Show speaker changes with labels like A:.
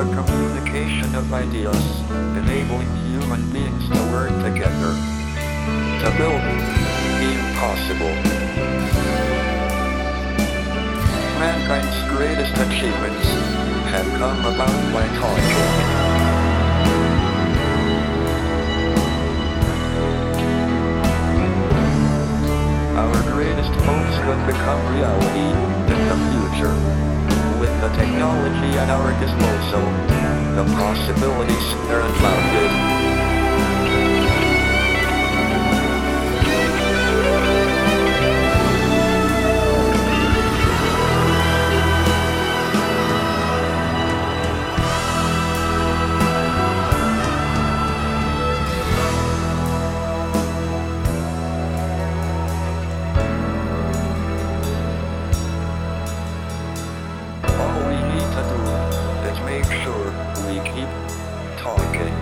A: the communication of ideas, enabling human beings to work together to build the impossible. Mankind's greatest achievements have come about by talking. Our greatest hopes will become reality in the future. With the technology at our disposal, the possibilities are unbounded. All we need to do is make sure we keep talking.